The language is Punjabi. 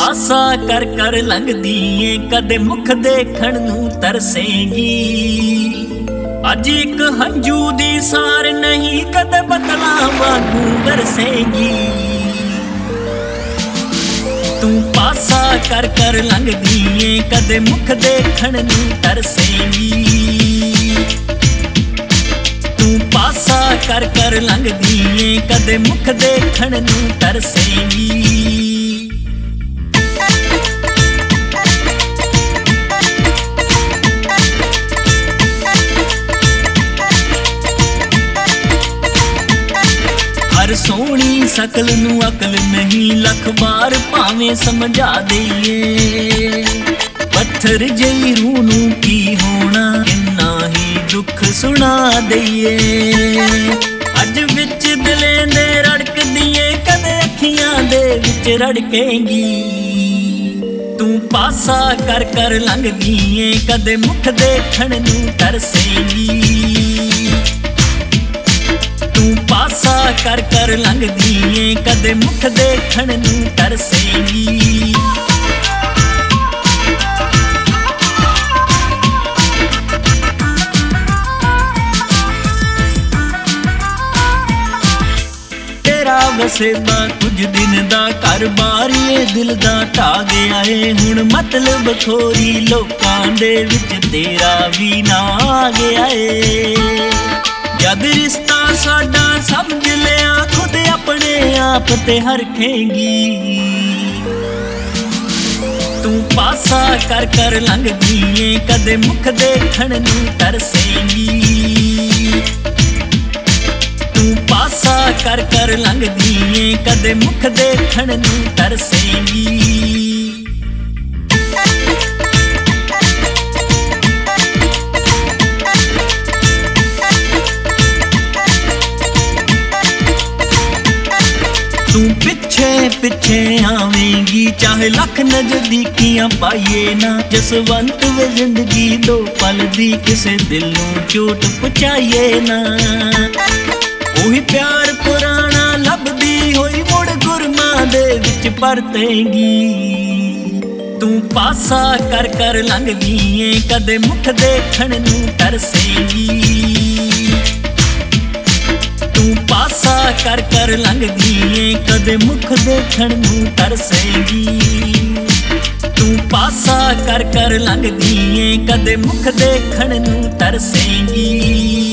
ਪਾਸਾ ਕਰ ਲੰਘਦੀ ਏ, ਕਦੇ ਮੁਖ ਦੇਖਣ ਨੂੰ ਤਰਸੇਂਗੀ। ਅੱਜ ਇੱਕ ਹੰਝੂ ਦੀ ਸਾਰ ਨਹੀਂ, ਕਦੇ ਬਦਲਾਂ ਵਾਂਗੂ ਵਰਸੇਂਗੀ। ਤੂੰ ਪਾਸਾ ਕਰ ਲੰਘਦੀ ਏ, ਕਦੇ ਮੁਖ ਦੇਖਣ ਨੂੰ ਤਰਸੇਂਗੀ। ਤੂੰ ਪਾਸਾ ਕਰ ਲੰਘਦੀ ਏ, ਕਦੇ ਮੁਖ ਦੇਖਣ ਨੂੰ ਤਰਸੇਂਗੀ। ਹਰ ਸੋਹਣੀ ਸ਼ਕਲ ਨੂੰ ਅਕਲ ਨਹੀਂ, ਲੱਖ ਵਾਰ ਭਾਵੇਂ ਸਮਝਾ ਦਈਏ। ਪੱਥਰ ਜਿਹੀ ਰੂਹ ਨੂੰ ਕੀ ਹੋਣਾ, ਕਿੰਨਾ ਹੀ ਦੁੱਖ ਸੁਣਾ ਦਈਏ। ਅੱਜ ਵਿੱਚ ਦਿਲੇ ਦੇ ਰੜਕਦੀ ਏ, ਕਦੇ ਅੱਖੀਆਂ ਦੇ ਵਿੱਚ ਰੜਕੇਂਗੀ। ਤੂੰ ਪਾਸਾ ਕਰ ਲੰਘਦੀ ਏ, ਕਦੇ ਮੁਖ ਦੇਖਣ ਨੂੰ ਤਰਸੇਂਗੀ। ਤੂੰ ਪਾਸਾ ਕਰ ਲੰਘਦੀ ਏ, ਕਦੇ ਮੁਖ ਦੇਖਣ ਨੂੰ ਤਰਸੇਂਗੀ। ਤੇਰਾ ਵਸੇਬਾ ਕੁਝ ਦਿਨ ਦਾ, ਘਰ-ਬਾਰ ਏ ਦਿਲ ਦਾ ਢਾਹ ਗਿਆ ਏ। ਹੁਣ ਮਤਲਬ ਖੋਰੀ ਲੋਕਾਂ ਦੇ ਵਿੱਚ ਤੇਰਾ ਵੀ ਨਾ ਆ ਗਿਆ ਏ। ਜਦ ਰਿਸ਼ਤਾ ਸਾਡਾ ਸਮਝ ਲਿਆ, ਖੁਦ ਆਪਣੇ ਆਪ ਤੇ ਹਰਖੇਂਗੀ। ਤੂੰ ਪਾਸਾ ਕਰ ਲੰਘਦੀ ਏ, ਕਦੇ ਮੁਖ ਦੇਖਣ ਨੂੰ ਤਰਸੇਂਗੀ। ਤੂੰ ਪਾਸਾ ਕਰ ਲੰਘਦੀ ਏ, ਕਦੇ ਮੁਖ ਦੇਖਣ ਨੂੰ ਤਰਸੇਂਗੀ। ਤੂੰ ਪਿੱਛੇ ਆਵੇਂਗੀ, ਚਾਹੇ ਲੱਖ ਨਜ਼ਦੀਕੀਆਂ ਪਾਈਏ ਨਾ। ਜਸਵੰਤ ਵੇ ਜ਼ਿੰਦਗੀ ਦੋ ਪਲ ਦੀ, ਕਿਸੇ ਦਿਲ ਨੂੰ ਚੋਟ ਪਹੁੰਚਾਈਏ ਨਾ। ਉਹੀ ਪਿਆਰ ਪੁਰਾਣਾ ਲੱਭਦੀ ਹੋਈ, ਮੁੜ ਗੁਰਮਾਂ ਦੇ ਵਿੱਚ ਪਰਤੇਂਗੀ। ਤੂੰ ਪਾਸਾ ਕਰ ਲੰਘਦੀ ਏ, ਕਦੇ ਮੁਖ ਦੇਖਣ ਨੂੰ ਤਰਸੇਂਗੀ। ਤੂੰ ਪਾਸਾ ਕਰ ਲੰਘਦੀ ਏ, ਕਦੇ ਮੁਖ ਦੇਖਣ ਨੂੰ ਤਰਸੇਂਗੀ। ਤੂੰ ਪਾਸਾ ਕਰ ਲੰਘਦੀ ਏ, ਕਦੇ ਮੁਖ ਦੇਖਣ ਨੂੰ ਤਰਸੇਂਗੀ।